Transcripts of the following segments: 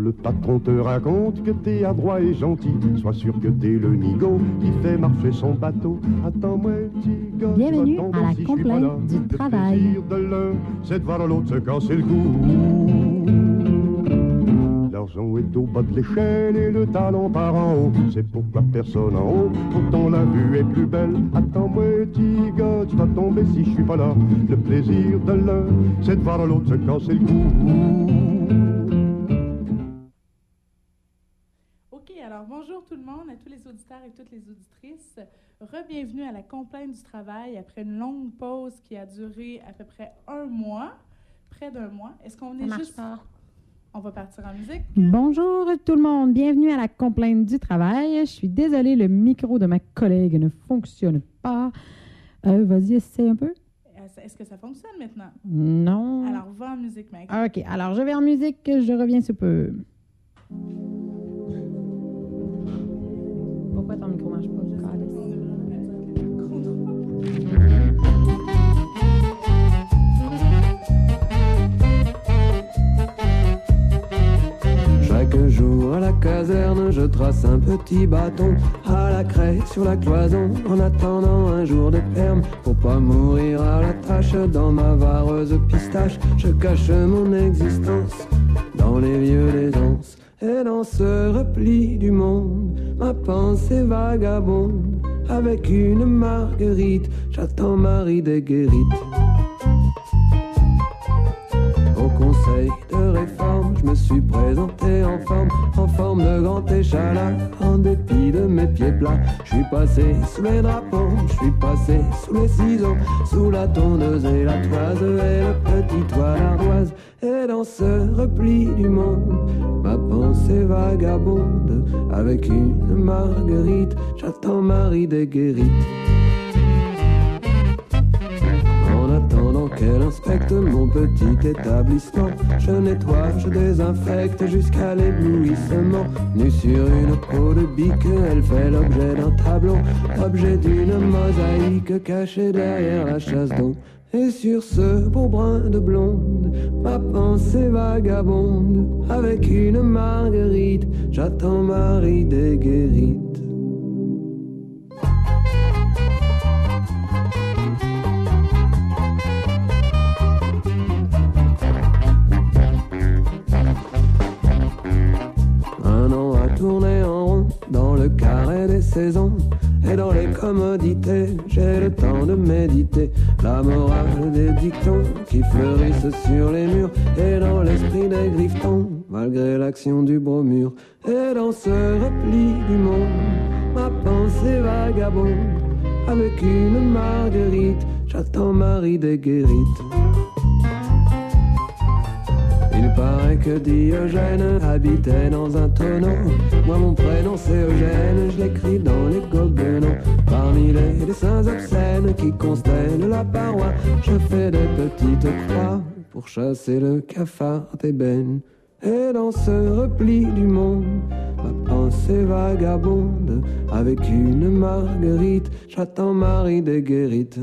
le patron te raconte que t'es adroit et gentil, sois sûr que t'es le nigo qui fait marcher son bateau. Attends-moi, petit gars, bienvenue à la complainte du travail. Le plaisir de l'un, c'est de voir l'autre se casser le cou. L'argent est au bas de l'échelle et le talent par en haut. C'est pourquoi personne en haut, pourtant la vue est plus belle. Attends-moi, petit gars, tu vas tomber si je suis pas là. Le plaisir de l'un, c'est de voir l'autre se casser le cou. OK, alors bonjour tout le monde, à tous les auditeurs et toutes les auditrices. Re-bienvenue à la complainte du travail après une longue pause qui a duré à peu près un mois, près d'un mois. Est-ce qu'on est juste... pas. On va partir en musique. Bonjour tout le monde, bienvenue à la complainte du travail. Je suis désolée, le micro de ma collègue ne fonctionne pas. Vas-y, essaie un peu. Est-ce que ça fonctionne maintenant? Non. Alors, va en musique, mec. OK, alors je vais en musique, je reviens sous peu. Pourquoi ton micro marche pas? Chaque jour à la caserne, je trace un petit bâton à la craie sur la cloison, en attendant un jour de terme. Pour pas mourir à la tâche dans ma vareuse pistache, je cache mon existence dans les vieux des anses. Et dans ce repli du monde, ma pensée vagabonde. Avec une marguerite, j'attends Marie des Guérites. Au conseil de réforme, je me suis présenté en forme de grand échalas, en dépit de mes pieds plats. Je suis passé sous les drapeaux, je suis passé sous les ciseaux, sous la tondeuse et la toise et le petit toit d'ardoise. Et dans ce repli du monde, ma pensée vagabonde. Avec une marguerite, j'attends Marie des Guérites. En attendant qu'elle inspecte mon petit établissement, je nettoie, je désinfecte jusqu'à l'éblouissement. Nue sur une peau de bique, elle fait l'objet d'un tableau, objet d'une mosaïque cachée derrière la chasse d'eau. Et sur ce beau brin de blonde, ma pensée vagabonde. Avec une marguerite, j'attends Marie des Guérites. Un an à tourner en rond dans le carré des saisons. Et dans les commodités, j'ai le temps de méditer la morale des dictons qui fleurissent sur les murs. Et dans l'esprit des griffetons, malgré l'action du bromure. Et dans ce repli du monde, ma pensée vagabonde. Avec une marguerite, j'attends Marie des Guérites. Il paraît que Diogène habitait dans un tonneau. Moi mon prénom c'est Eugène, je l'écris dans les goguenaux. Parmi les dessins obscènes qui constellent la paroi, je fais des petites croix pour chasser le cafard d'ébène. Et dans ce repli du monde, ma pensée vagabonde. Avec une marguerite, j'attends Marie des Guérites.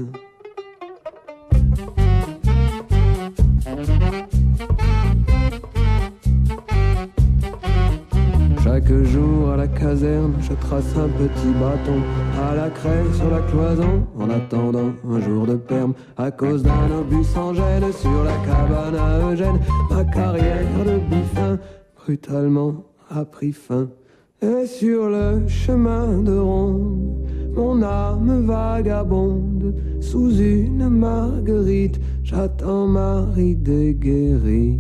Chaque jour à la caserne, je trace un petit bâton à la craie sur la cloison, en attendant un jour de perme. À cause d'un obus sans gêne sur la cabane à Eugène, ma carrière de buffin brutalement a pris fin. Et sur le chemin de ronde, mon âme vagabonde. Sous une marguerite, j'attends Marie des Guérites.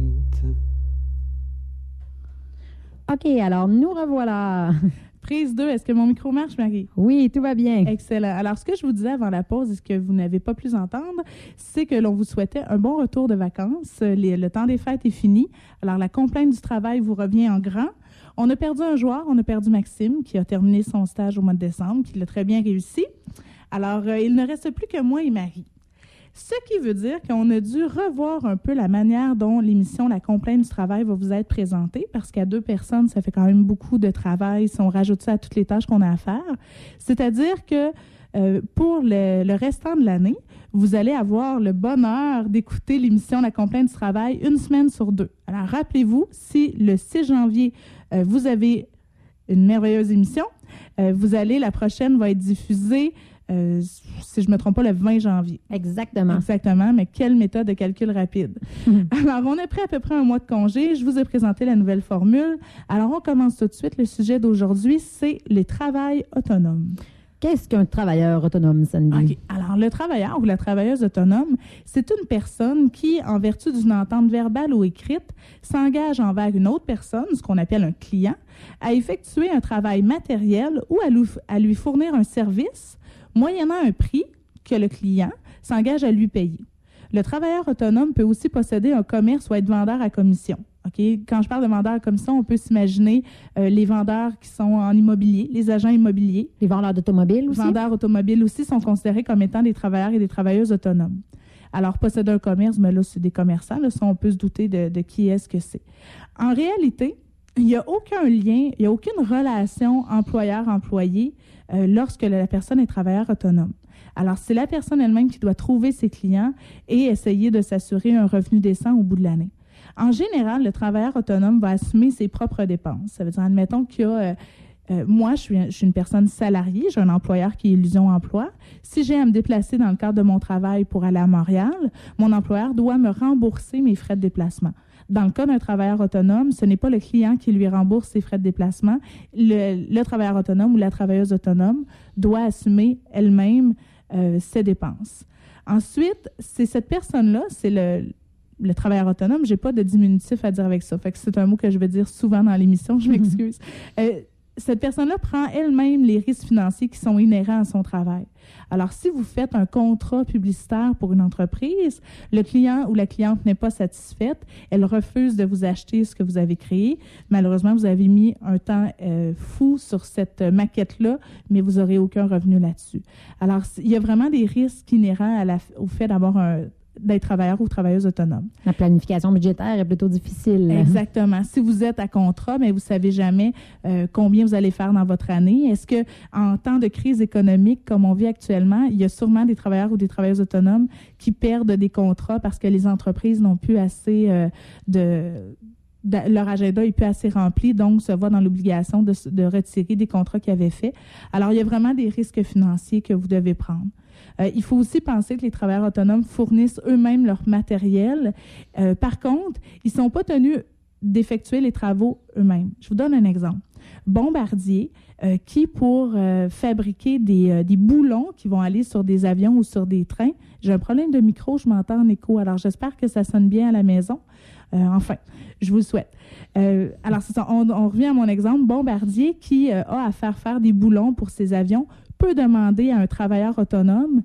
OK, alors nous revoilà. Prise 2, est-ce que mon micro marche, Marie? Oui, tout va bien. Excellent. Alors, ce que je vous disais avant la pause et ce que vous n'avez pas pu entendre, c'est que l'on vous souhaitait un bon retour de vacances. Le temps des fêtes est fini. Alors, la complainte du travail vous revient en grand. On a perdu un joueur, on a perdu Maxime, qui a terminé son stage au mois de décembre, qui l'a très bien réussi. Alors, il ne reste plus que moi et Marie. Ce qui veut dire qu'on a dû revoir un peu la manière dont l'émission La complainte du travail va vous être présentée, parce qu'à 2 personnes, ça fait quand même beaucoup de travail si on rajoute ça à toutes les tâches qu'on a à faire. C'est-à-dire que pour le restant de l'année, vous allez avoir le bonheur d'écouter l'émission La complainte du travail une semaine sur 2. Alors, rappelez-vous, si le 6 janvier, vous avez une merveilleuse émission, la prochaine va être diffusée, si je ne me trompe pas, le 20 janvier. Exactement. Exactement, mais quelle méthode de calcul rapide. Alors, on a pris à peu près un mois de congé. Je vous ai présenté la nouvelle formule. Alors, on commence tout de suite. Le sujet d'aujourd'hui, c'est les travails autonomes. Qu'est-ce qu'un travailleur autonome, Sandy? Okay. Alors, le travailleur ou la travailleuse autonome, c'est une personne qui, en vertu d'une entente verbale ou écrite, s'engage envers une autre personne, ce qu'on appelle un client, à effectuer un travail matériel ou à lui fournir un service, moyennant un prix que le client s'engage à lui payer. Le travailleur autonome peut aussi posséder un commerce ou être vendeur à commission. Okay? Quand je parle de vendeur à commission, on peut s'imaginer les vendeurs qui sont en immobilier, les agents immobiliers. Les vendeurs d'automobiles aussi? Les vendeurs automobiles aussi sont considérés comme étant des travailleurs et des travailleuses autonomes. Alors, posséder un commerce, mais là, c'est des commerçants. Là, ça, on peut se douter de qui est-ce que c'est. En réalité, il n'y a aucun lien, il n'y a aucune relation employeur-employé lorsque la personne est travailleur autonome. Alors, c'est la personne elle-même qui doit trouver ses clients et essayer de s'assurer un revenu décent au bout de l'année. En général, le travailleur autonome va assumer ses propres dépenses. Ça veut dire, admettons qu'il y a... moi, je suis une personne salariée, j'ai un employeur qui est Illusion Emploi. Si j'ai à me déplacer dans le cadre de mon travail pour aller à Montréal, mon employeur doit me rembourser mes frais de déplacement. Dans le cas d'un travailleur autonome, ce n'est pas le client qui lui rembourse ses frais de déplacement. Le travailleur autonome ou la travailleuse autonome doit assumer elle-même ses dépenses. Ensuite, c'est cette personne-là, c'est le travailleur autonome. Je n'ai pas de diminutif à dire avec ça. Fait que c'est un mot que je vais dire souvent dans l'émission, je m'excuse. Cette personne-là prend elle-même les risques financiers qui sont inhérents à son travail. Alors, si vous faites un contrat publicitaire pour une entreprise, le client ou la cliente n'est pas satisfaite, elle refuse de vous acheter ce que vous avez créé. Malheureusement, vous avez mis un temps fou sur cette maquette-là, mais vous n'aurez aucun revenu là-dessus. Alors, il y a vraiment des risques inhérents au fait d'être travailleur ou travailleuse autonome. La planification budgétaire est plutôt difficile. Exactement. Si vous êtes à contrat, mais vous ne savez jamais combien vous allez faire dans votre année. Est-ce qu'en temps de crise économique, comme on vit actuellement, il y a sûrement des travailleurs ou des travailleuses autonomes qui perdent des contrats parce que les entreprises n'ont plus assez leur agenda n'est plus assez rempli, donc se voit dans l'obligation de retirer des contrats qu'ils avaient faits. Alors, il y a vraiment des risques financiers que vous devez prendre. Il faut aussi penser que les travailleurs autonomes fournissent eux-mêmes leur matériel. Par contre, ils ne sont pas tenus d'effectuer les travaux eux-mêmes. Je vous donne un exemple. Bombardier, qui pour fabriquer des boulons qui vont aller sur des avions ou sur des trains, j'ai un problème de micro, je m'entends en écho, alors j'espère que ça sonne bien à la maison. Enfin, je vous le souhaite. Alors, c'est ça, on revient à mon exemple. Bombardier, qui a à faire des boulons pour ses avions, peut demander à un travailleur autonome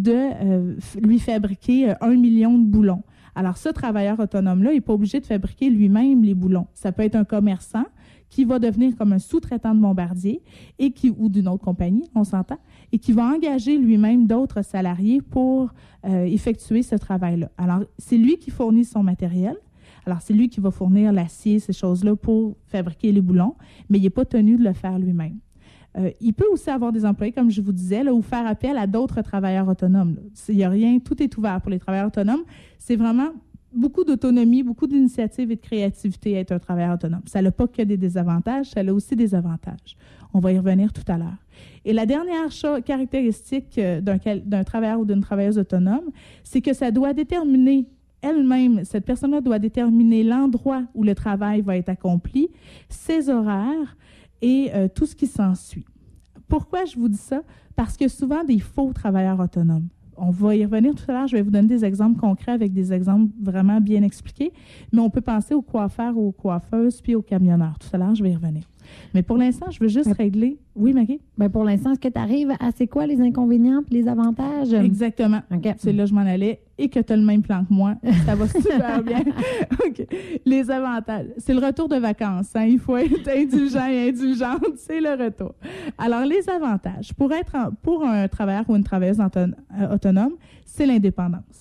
de lui fabriquer 1 million de boulons. Alors, ce travailleur autonome-là n'est pas obligé de fabriquer lui-même les boulons. Ça peut être un commerçant qui va devenir comme un sous-traitant de Bombardier ou d'une autre compagnie, on s'entend, et qui va engager lui-même d'autres salariés pour effectuer ce travail-là. Alors, c'est lui qui fournit son matériel. Alors, c'est lui qui va fournir l'acier, ces choses-là, pour fabriquer les boulons, mais il n'est pas tenu de le faire lui-même. Il peut aussi avoir des employés, comme je vous disais, là, ou faire appel à d'autres travailleurs autonomes. Il n'y a rien, tout est ouvert pour les travailleurs autonomes. C'est vraiment beaucoup d'autonomie, beaucoup d'initiative et de créativité à être un travailleur autonome. Ça n'a pas que des désavantages, ça a aussi des avantages. On va y revenir tout à l'heure. Et la dernière caractéristique d'un travailleur ou d'une travailleuse autonome, c'est que ça doit déterminer elle-même, cette personne-là doit déterminer l'endroit où le travail va être accompli, ses horaires et tout ce qui s'ensuit. Pourquoi je vous dis ça? Parce que souvent des faux travailleurs autonomes. On va y revenir tout à l'heure. Je vais vous donner des exemples concrets avec des exemples vraiment bien expliqués. Mais on peut penser aux coiffeurs ou aux coiffeuses puis aux camionneurs. Tout à l'heure, je vais y revenir. Mais pour l'instant, je veux juste régler... Oui, Marie? Bien, pour l'instant, est-ce que tu arrives à c'est quoi les inconvénients et les avantages? Exactement. Okay. C'est là que je m'en allais. Et que tu as le même plan que moi. Ça va super bien. OK. Les avantages. C'est le retour de vacances. Hein? Il faut être indulgent et indulgente. C'est le retour. Alors, les avantages. Pour un travailleur ou une travailleuse autonome, c'est l'indépendance.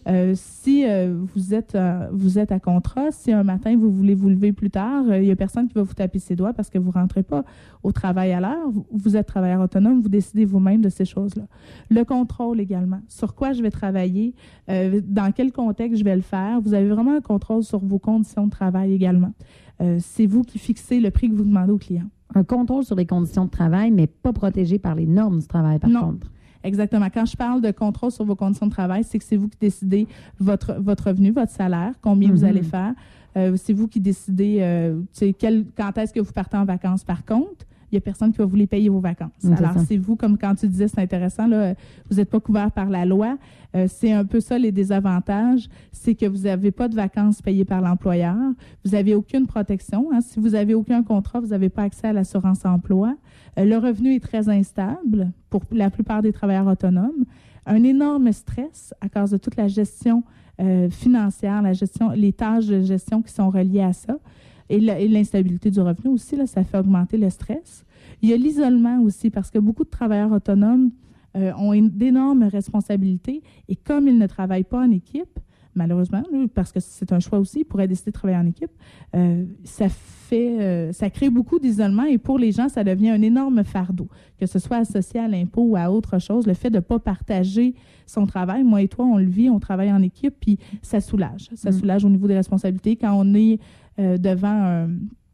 Si vous êtes à contrat, si un matin vous voulez vous lever plus tard, il n'y a personne qui va vous taper ses doigts parce que vous ne rentrez pas au travail à l'heure. Vous êtes travailleur autonome, vous décidez vous-même de ces choses-là. Le contrôle également. Sur quoi je vais travailler, dans quel contexte je vais le faire. Vous avez vraiment un contrôle sur vos conditions de travail également. C'est vous qui fixez le prix que vous demandez au client. Un contrôle sur les conditions de travail, mais pas protégé par les normes du travail, par contre. Exactement. Quand je parle de contrôle sur vos conditions de travail, c'est que c'est vous qui décidez votre revenu, votre salaire, combien vous allez faire. C'est vous qui décidez quand est-ce que vous partez en vacances. Par contre, il n'y a personne qui va vous les payer vos vacances. Alors, c'est vous, comme quand tu disais, c'est intéressant, là, vous n'êtes pas couvert par la loi. C'est un peu ça, les désavantages. C'est que vous n'avez pas de vacances payées par l'employeur. Vous n'avez aucune protection. Hein. Si vous n'avez aucun contrat, vous n'avez pas accès à l'assurance emploi. Le revenu est très instable pour la plupart des travailleurs autonomes. Un énorme stress à cause de toute la gestion financière, les tâches de gestion qui sont reliées à ça. Et l'instabilité du revenu aussi, là, ça fait augmenter le stress. Il y a l'isolement aussi, parce que beaucoup de travailleurs autonomes ont d'énormes responsabilités et comme ils ne travaillent pas en équipe, malheureusement, parce que c'est un choix aussi, ils pourraient décider de travailler en équipe, ça crée beaucoup d'isolement et pour les gens, ça devient un énorme fardeau, que ce soit associé à l'impôt ou à autre chose, le fait de ne pas partager son travail. Moi et toi, on le vit, on travaille en équipe, puis ça soulage. Ça soulage au niveau des responsabilités. Quand on est devant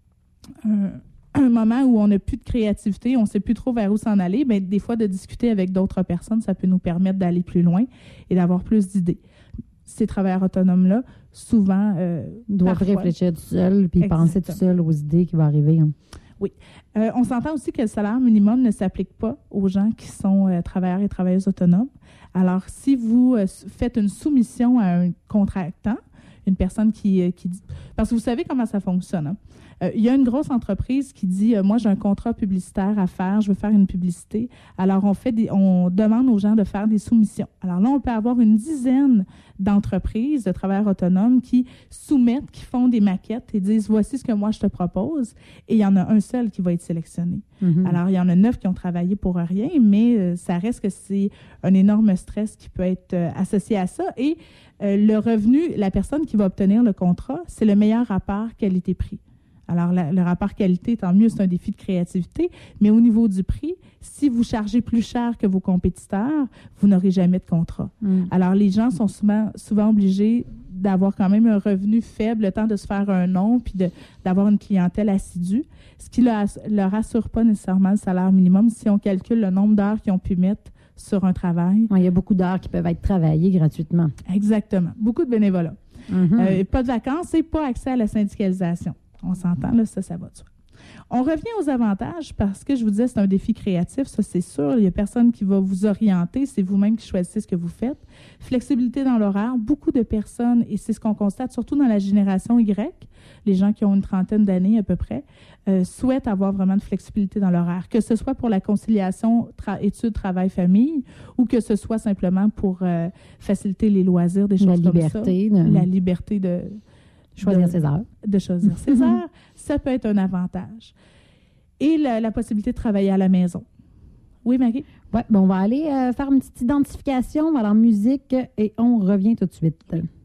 un moment où on n'a plus de créativité, on ne sait plus trop vers où s'en aller, bien, des fois, de discuter avec d'autres personnes, ça peut nous permettre d'aller plus loin et d'avoir plus d'idées. Ces travailleurs autonomes-là, souvent, doivent réfléchir tout seul puis penser tout seul aux idées qui vont arriver. Hein. Oui. On s'entend aussi que le salaire minimum ne s'applique pas aux gens qui sont travailleurs et travailleuses autonomes. Alors, si vous faites une soumission à un contractant, une personne qui dit... Parce que vous savez comment ça fonctionne. Hein? Il y a une grosse entreprise qui dit « Moi, j'ai un contrat publicitaire à faire, je veux faire une publicité. » Alors, on demande aux gens de faire des soumissions. Alors là, on peut avoir une dizaine d'entreprises, de travailleurs autonomes qui soumettent, qui font des maquettes et disent « Voici ce que moi, je te propose. » Et il y en a un seul qui va être sélectionné. Alors, il y en a 9 qui ont travaillé pour rien, mais ça reste que c'est un énorme stress qui peut être associé à ça. Et le revenu, la personne qui va obtenir le contrat, c'est le meilleur rapport qualité-prix. Alors, le rapport qualité, tant mieux, c'est un défi de créativité, mais au niveau du prix, si vous chargez plus cher que vos compétiteurs, vous n'aurez jamais de contrat. Alors, les gens sont souvent obligés d'avoir quand même un revenu faible, le temps de se faire un nom, puis d'avoir une clientèle assidue, ce qui ne leur assure pas nécessairement le salaire minimum si on calcule le nombre d'heures qu'ils ont pu mettre sur un travail. Il y a beaucoup d'heures qui peuvent être travaillées gratuitement. Exactement. Beaucoup de bénévolat. Pas de vacances et pas accès à la syndicalisation. On s'entend, là, ça va de soi. On revient aux avantages parce que je vous disais, c'est un défi créatif, ça c'est sûr. Il n'y a personne qui va vous orienter, c'est vous-même qui choisissez ce que vous faites. Flexibilité dans l'horaire, beaucoup de personnes, et c'est ce qu'on constate surtout dans la génération Y, les gens qui ont une trentaine d'années à peu près, souhaitent avoir vraiment de flexibilité dans l'horaire, que ce soit pour la conciliation études, travail, famille, ou que ce soit simplement pour faciliter les loisirs, des choses comme ça. La liberté de choisir ses heures. De choisir ses heures, ça peut être un avantage. Et la possibilité de travailler à la maison. Oui, Marie? Oui, on va aller faire une petite identification, on va aller en musique et on revient tout de suite.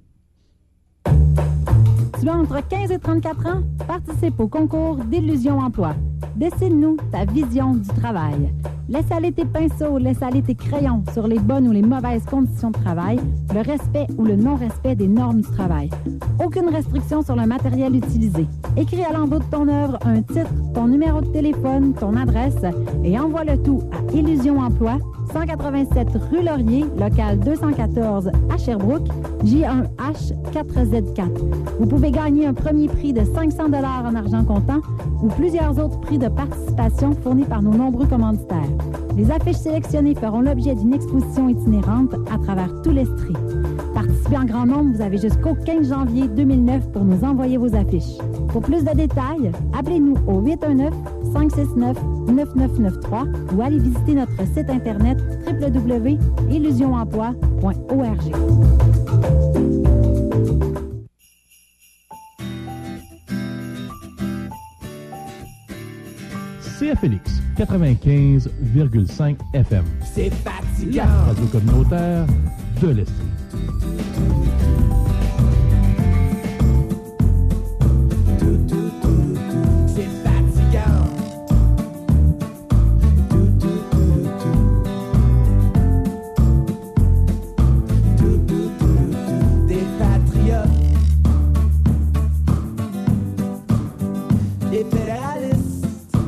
Tu as entre 15 et 34 ans? Participe au concours d'Illusion Emploi. Dessine-nous ta vision du travail. Laisse aller tes pinceaux, laisse aller tes crayons sur les bonnes ou les mauvaises conditions de travail, le respect ou le non-respect des normes du travail. Aucune restriction sur le matériel utilisé. Écris à l'envers de ton œuvre un titre, ton numéro de téléphone, ton adresse et envoie le tout à Illusion Emploi, 187 rue Laurier, local 214 à Sherbrooke, J1H4Z4. Vous pouvez gagner un premier prix de 500 $ en argent comptant ou plusieurs autres prix de participation fournis par nos nombreux commanditaires. Les affiches sélectionnées feront l'objet d'une exposition itinérante à travers tout l'Estrie. Participez en grand nombre, vous avez jusqu'au 15 janvier 2009 pour nous envoyer vos affiches. Pour plus de détails, appelez-nous au 819-569-9993 ou allez visiter notre site internet www.illusionemploi.org. CFLX 95,5 FM. C'est fatigant. La radio communautaire de l'Estrie. et fédéralistes,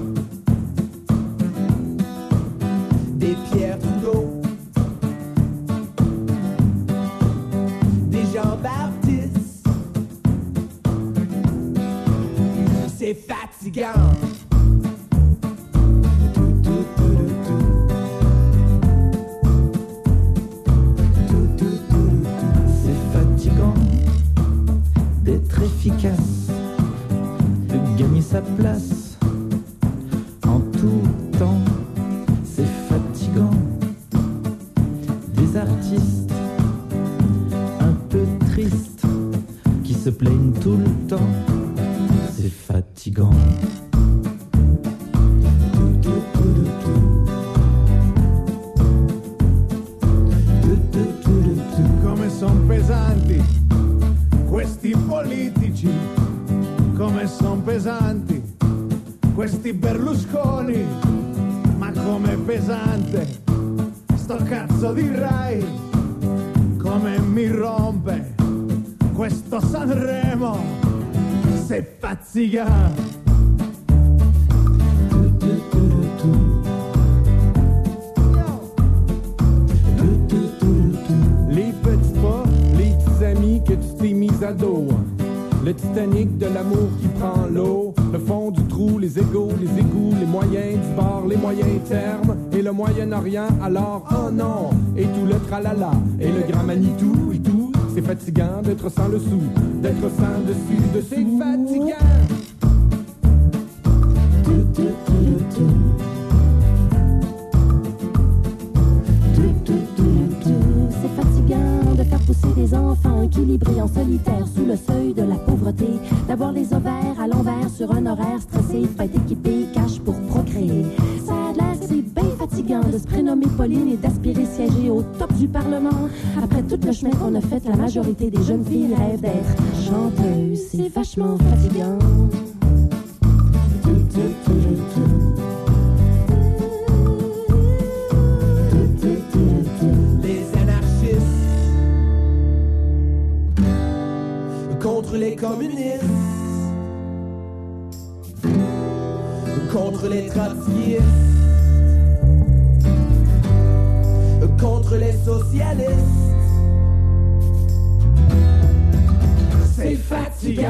des Pierre Trudeau, des Jean-Baptiste. C'est fatigant. Efficace de gagner sa place en tout temps, c'est fatigant. Des artistes un peu tristes qui se plaignent tout le temps, c'est fatigant. Come son pesanti questi politici, come son pesanti questi Berlusconi, ma com'è pesante sto cazzo di Rai, come mi rompe questo Sanremo, se fazzica. Les petits pas, les petits amis que tu t'es mis à dos, le Titanic de l'amour qui prend l'eau, le fond du trou, les égaux, les égouts, les moyens du bord, les moyens termes, et le Moyen-Orient, alors oh non, et tout le tralala, et le grand Manitou, et tout, c'est fatigant d'être sans le sou, d'être sans dessus, c'est fatigant. C'est fatigant de faire pousser des enfants équilibrés en solitaire sous le seuil de la pauvreté, d'avoir les ovaires à l'envers sur un horaire stressé, de pas être équipé, cash pour procréer. Ça a l'air, c'est bien fatigant de se prénommer Pauline et d'aspirer siéger au top du Parlement. Après tout le chemin qu'on a fait, la majorité des jeunes filles rêvent d'être chanteuses. C'est vachement fatigant. Contre les communistes, contre les trotskistes, contre les socialistes, c'est fatigant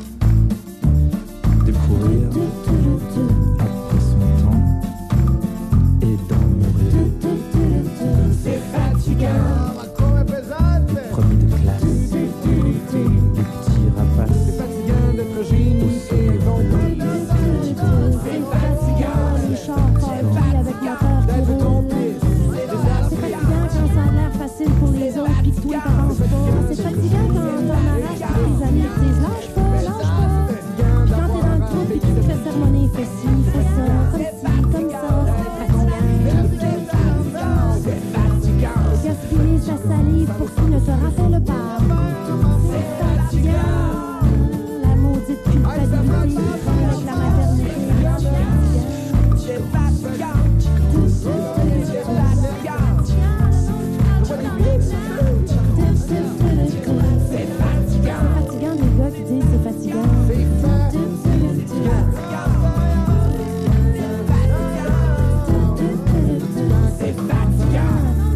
de courir après son temps et d'en mourir. C'est fatigant, premier de classe. C'est fatigant d'être génie et vendu. C'est fatigant les chars partis avec moteur qui roule. C'est fatigant quand ça a l'air facile pour les autres puis que toi t'avances pas. C'est fatigant quand ton arrête tes amis te disent lâche pas, lâche pas. Puis quand t'es dans le trou puis que tu te fais sermonner, fais ci, fais ça, comme ça. C'est fatigant. Gaspiller sa salive pour qu'il ne se rappelle pas. C'est fatigant. La maudite culpabilité avec la maternité. C'est fatigant. C'est fatigant les gars qui disent c'est fatigant. C'est fatigant.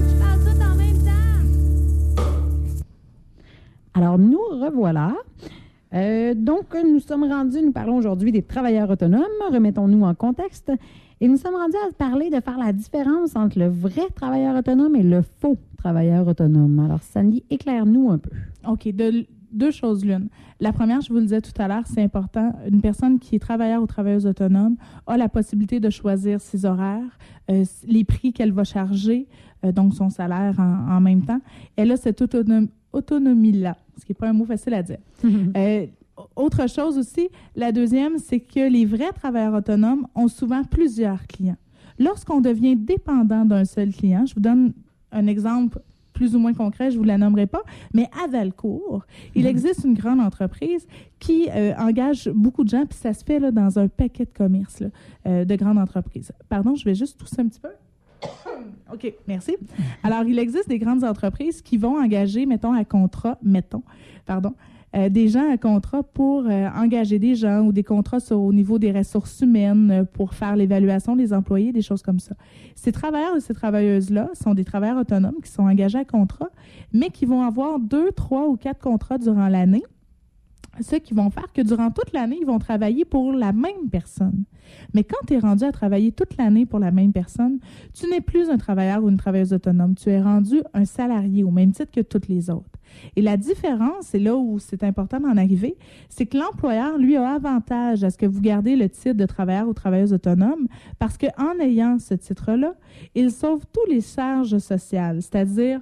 Alors, nous revoilà. Donc, nous sommes rendus, nous parlons aujourd'hui des travailleurs autonomes. Remettons-nous en contexte. Et nous sommes rendus à parler de faire la différence entre le vrai travailleur autonome et le faux travailleur autonome. Alors, Sandy, éclaire-nous un peu. OK. Deux choses l'une. La première, je vous le disais tout à l'heure, c'est important. Une personne qui est travailleur ou travailleuse autonome a la possibilité de choisir ses horaires, les prix qu'elle va charger, donc son salaire en même temps. Elle a cette autonomie-là, ce qui n'est pas un mot facile à dire. Autre chose aussi, la deuxième, c'est que les vrais travailleurs autonomes ont souvent plusieurs clients. Lorsqu'on devient dépendant d'un seul client, je vous donne un exemple plus ou moins concret, je ne vous la nommerai pas, mais à Valcourt, il existe une grande entreprise qui engage beaucoup de gens, puis ça se fait là, dans un paquet de commerces là, de grandes entreprises. Pardon, je vais juste tousser un petit peu. OK, merci. Alors, il existe des grandes entreprises qui vont engager, mettons, à contrat, des gens à contrat pour engager des gens ou des contrats au niveau des ressources humaines pour faire l'évaluation des employés, des choses comme ça. Ces travailleurs et ces travailleuses-là sont des travailleurs autonomes qui sont engagés à contrat, mais qui vont avoir 2, 3 ou 4 contrats durant l'année. Ce qui vont faire que durant toute l'année, ils vont travailler pour la même personne. Mais quand tu es rendu à travailler toute l'année pour la même personne, tu n'es plus un travailleur ou une travailleuse autonome. Tu es rendu un salarié au même titre que toutes les autres. Et la différence, c'est là où c'est important d'en arriver, c'est que l'employeur, lui, a avantage à ce que vous gardez le titre de travailleur ou travailleuse autonome parce qu'en ayant ce titre-là, il sauve tous les charges sociales, c'est-à-dire...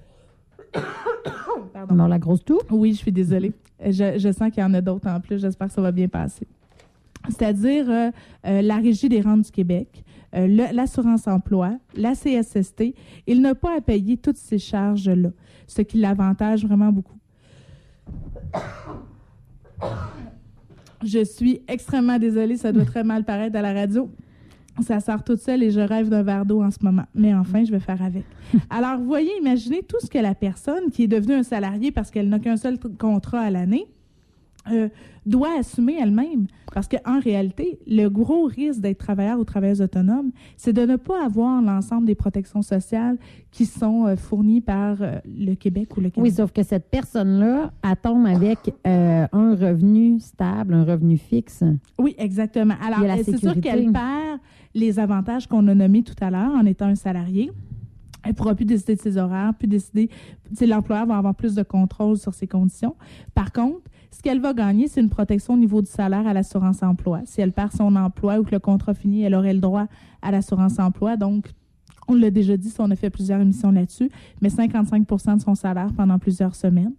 Pardon. Alors, la grosse toux? Oui, je suis désolée. Je sens qu'il y en a d'autres en plus. J'espère que ça va bien passer. C'est-à-dire la Régie des rentes du Québec, l'assurance emploi, la CSST. Il n'a pas à payer toutes ces charges-là, ce qui l'avantage vraiment beaucoup. Je suis extrêmement désolée, ça doit très mal paraître à la radio. Ça sort toute seule et je rêve d'un verre d'eau en ce moment. Mais enfin, je vais faire avec. Alors, vous voyez, imaginez tout ce que la personne qui est devenue un salarié parce qu'elle n'a qu'un seul contrat à l'année doit assumer elle-même. Parce qu'en réalité, le gros risque d'être travailleur ou travailleuse autonome, c'est de ne pas avoir l'ensemble des protections sociales qui sont fournies par le Québec ou le Québec. Oui, sauf que cette personne-là, elle tombe avec un revenu stable, un revenu fixe. Oui, exactement. Alors, c'est sûr qu'elle perd les avantages qu'on a nommés tout à l'heure en étant un salarié. Elle ne pourra plus décider de ses horaires, plus décider... L'employeur va avoir plus de contrôle sur ses conditions. Par contre, ce qu'elle va gagner, c'est une protection au niveau du salaire à l'assurance emploi. Si elle perd son emploi ou que le contrat finit, elle aurait le droit à l'assurance emploi. Donc, on l'a déjà dit, on a fait plusieurs émissions là-dessus, mais 55 % de son salaire pendant plusieurs semaines.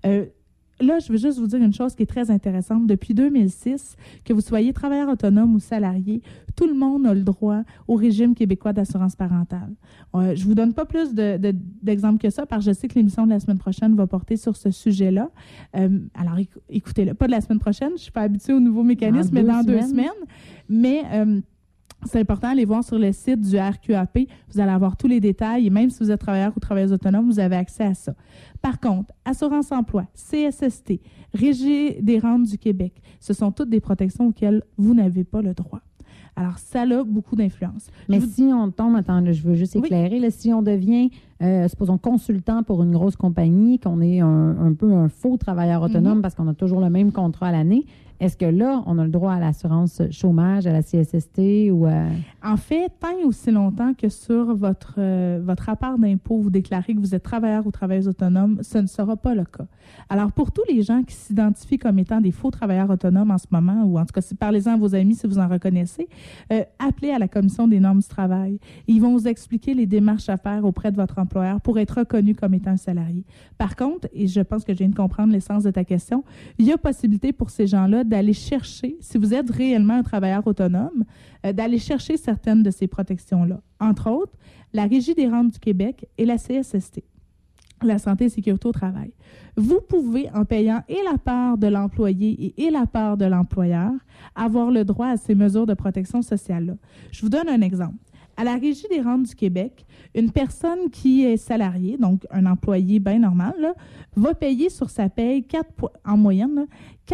Là, je veux juste vous dire une chose qui est très intéressante. Depuis 2006, que vous soyez travailleur autonome ou salarié, tout le monde a le droit au régime québécois d'assurance parentale. Je ne vous donne pas plus d'exemples que ça, parce que je sais que l'émission de la semaine prochaine va porter sur ce sujet-là. Alors, écoutez-le. Pas de la semaine prochaine, je ne suis pas habituée au nouveau mécanisme, mais dans 2 semaines. Mais... c'est important d'aller voir sur le site du RQAP. Vous allez avoir tous les détails et même si vous êtes travailleur ou travailleuse autonome, vous avez accès à ça. Par contre, Assurance emploi, CSST, Régie des rentes du Québec, ce sont toutes des protections auxquelles vous n'avez pas le droit. Alors, ça a beaucoup d'influence. Mais si on tombe, attends, là, je veux juste éclairer, là, si on devient, supposons, consultant pour une grosse compagnie, qu'on est un peu un faux travailleur autonome parce qu'on a toujours le même contrat à l'année, est-ce que là, on a le droit à l'assurance chômage, à la CSST ou à... En fait, tant et aussi longtemps que sur votre rapport d'impôt, vous déclarez que vous êtes travailleur ou travailleuse autonome, ce ne sera pas le cas. Alors, pour tous les gens qui s'identifient comme étant des faux travailleurs autonomes en ce moment, ou en tout cas, parlez-en à vos amis si vous en reconnaissez, appelez à la Commission des normes du travail. Ils vont vous expliquer les démarches à faire auprès de votre employeur pour être reconnu comme étant un salarié. Par contre, et je pense que je viens de comprendre l'essence de ta question, il y a possibilité pour ces gens-là d'aller chercher, si vous êtes réellement un travailleur autonome, d'aller chercher certaines de ces protections-là. Entre autres, la Régie des rentes du Québec et la CSST, la santé et sécurité au travail. Vous pouvez, en payant et la part de l'employé et la part de l'employeur, avoir le droit à ces mesures de protection sociale-là. Je vous donne un exemple. À la Régie des rentes du Québec, une personne qui est salariée, donc un employé bien normal, là, va payer sur sa paye, en moyenne,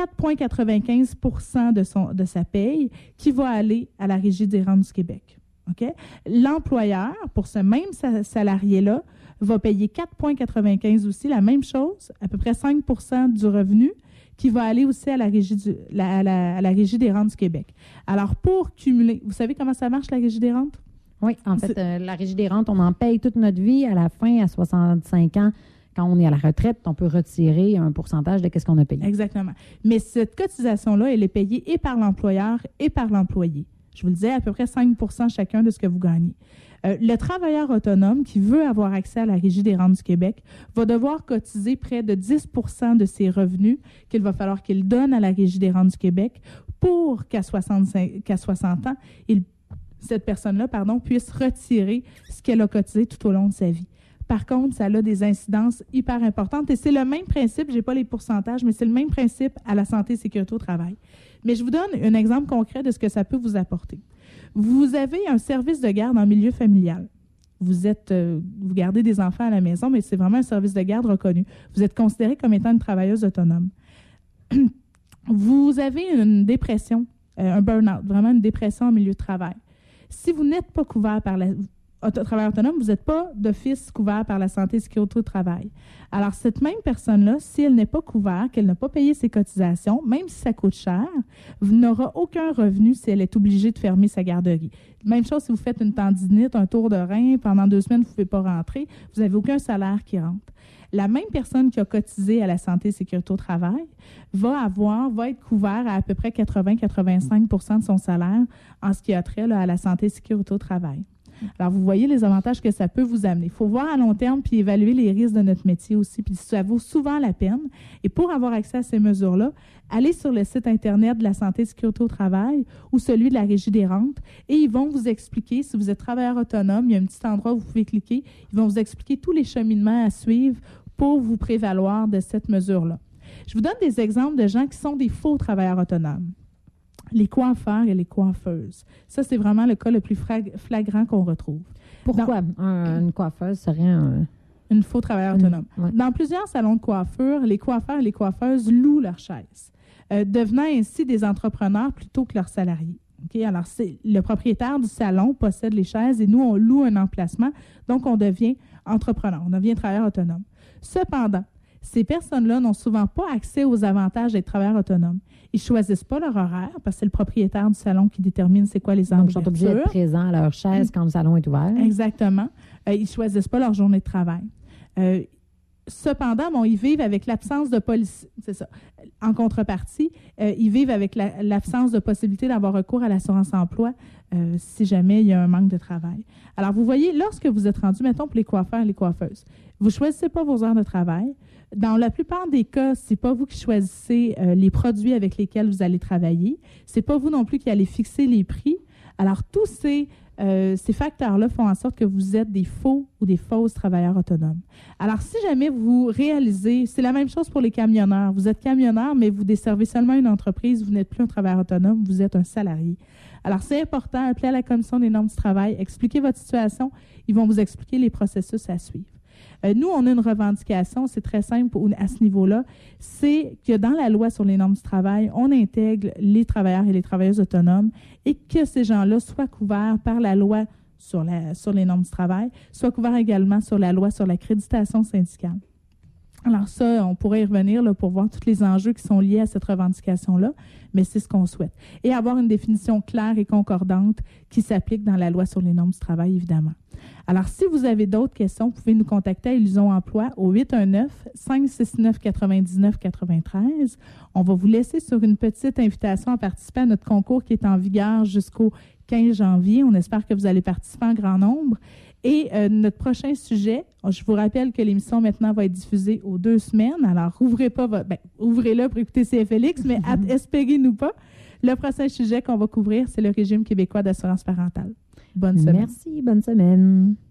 4,95 % de sa paye qui va aller à la Régie des rentes du Québec. Okay? L'employeur, pour ce même salarié-là, va payer 4,95 aussi, la même chose, à peu près 5 % du revenu, qui va aller aussi à la Régie, à la Régie des rentes du Québec. Alors, pour cumuler, vous savez comment ça marche, la Régie des rentes? Oui, en fait, la Régie des rentes, on en paye toute notre vie. À la fin, à 65 ans, quand on est à la retraite, on peut retirer un pourcentage de ce qu'on a payé. Exactement. Mais cette cotisation-là, elle est payée et par l'employeur et par l'employé. Je vous le disais, à peu près 5 % chacun de ce que vous gagnez. Le travailleur autonome qui veut avoir accès à la Régie des rentes du Québec va devoir cotiser près de 10 % de ses revenus qu'il va falloir qu'il donne à la Régie des rentes du Québec pour qu'à 60 ans, cette personne-là, puisse retirer ce qu'elle a cotisé tout au long de sa vie. Par contre, ça a des incidences hyper importantes et c'est le même principe, je n'ai pas les pourcentages, mais c'est le même principe à la santé et sécurité au travail. Mais je vous donne un exemple concret de ce que ça peut vous apporter. Vous avez un service de garde en milieu familial. Vous gardez des enfants à la maison, mais c'est vraiment un service de garde reconnu. Vous êtes considéré comme étant une travailleuse autonome. vous avez une dépression, un burn-out, vraiment une dépression en milieu de travail. Si vous n'êtes pas couvert par travailleur autonome, vous n'êtes pas d'office couvert par la santé et sécurité au travail. Alors, cette même personne-là, si elle n'est pas couverte, qu'elle n'a pas payé ses cotisations, même si ça coûte cher, n'aura aucun revenu si elle est obligée de fermer sa garderie. Même chose si vous faites une tendinite, un tour de rein, pendant 2 semaines, vous ne pouvez pas rentrer, vous n'avez aucun salaire qui rentre. La même personne qui a cotisé à la santé et sécurité au travail va être couvert à peu près 80-85% de son salaire en ce qui a trait à la santé et sécurité au travail. Alors, vous voyez les avantages que ça peut vous amener. Il faut voir à long terme puis évaluer les risques de notre métier aussi, puis ça vaut souvent la peine. Et pour avoir accès à ces mesures-là, allez sur le site Internet de la santé et sécurité au travail ou celui de la Régie des rentes et ils vont vous expliquer, si vous êtes travailleur autonome, il y a un petit endroit où vous pouvez cliquer, ils vont vous expliquer tous les cheminements à suivre pour vous prévaloir de cette mesure-là. Je vous donne des exemples de gens qui sont des faux travailleurs autonomes. Les coiffeurs et les coiffeuses. Ça, c'est vraiment le cas le plus flagrant qu'on retrouve. Pourquoi une coiffeuse serait une faux travailleur autonome? Ouais. Dans plusieurs salons de coiffure, les coiffeurs et les coiffeuses louent leurs chaises, devenant ainsi des entrepreneurs plutôt que leurs salariés. Okay? Alors, le propriétaire du salon possède les chaises et nous, on loue un emplacement, donc on devient entrepreneur, on devient travailleur autonome. Cependant, ces personnes-là n'ont souvent pas accès aux avantages d'être travailleurs autonomes. Ils ne choisissent pas leur horaire parce que c'est le propriétaire du salon qui détermine c'est quoi les heures d'ouverture. Donc, ils sont obligés d'être présents à leur chaise quand le salon est ouvert. Exactement. Ils ne choisissent pas leur journée de travail. Cependant, ils vivent avec l'absence de police. C'est ça. En contrepartie, ils vivent avec l'absence de possibilité d'avoir recours à l'assurance-emploi si jamais il y a un manque de travail. Alors, vous voyez, lorsque vous êtes rendu, mettons, pour les coiffeurs et les coiffeuses, vous ne choisissez pas vos heures de travail. Dans la plupart des cas, ce n'est pas vous qui choisissez les produits avec lesquels vous allez travailler. Ce n'est pas vous non plus qui allez fixer les prix. Alors, tous ces facteurs-là font en sorte que vous êtes des faux ou des fausses travailleurs autonomes. Alors, si jamais vous réalisez, c'est la même chose pour les camionneurs. Vous êtes camionneur, mais vous desservez seulement une entreprise, vous n'êtes plus un travailleur autonome, vous êtes un salarié. Alors, c'est important, appelez à la Commission des normes du travail, expliquez votre situation, ils vont vous expliquer les processus à suivre. Nous, on a une revendication, c'est très simple à ce niveau-là, c'est que dans la loi sur les normes du travail, on intègre les travailleurs et les travailleuses autonomes et que ces gens-là soient couverts par la loi sur les normes du travail, soient couverts également sur la loi sur l'accréditation syndicale. Alors ça, on pourrait y revenir là, pour voir tous les enjeux qui sont liés à cette revendication-là, mais c'est ce qu'on souhaite. Et avoir une définition claire et concordante qui s'applique dans la loi sur les normes du travail, évidemment. Alors, si vous avez d'autres questions, vous pouvez nous contacter à Illusion Emploi au 819-569-9993. On va vous laisser sur une petite invitation à participer à notre concours qui est en vigueur jusqu'au 15 janvier. On espère que vous allez participer en grand nombre. Et notre prochain sujet, je vous rappelle que l'émission maintenant va être diffusée aux 2 semaines. Alors, ouvrez-le pour écouter CFLX, mais espérez-nous pas. Le prochain sujet qu'on va couvrir, c'est le régime québécois d'assurance parentale. Bonne semaine. Merci, bonne semaine.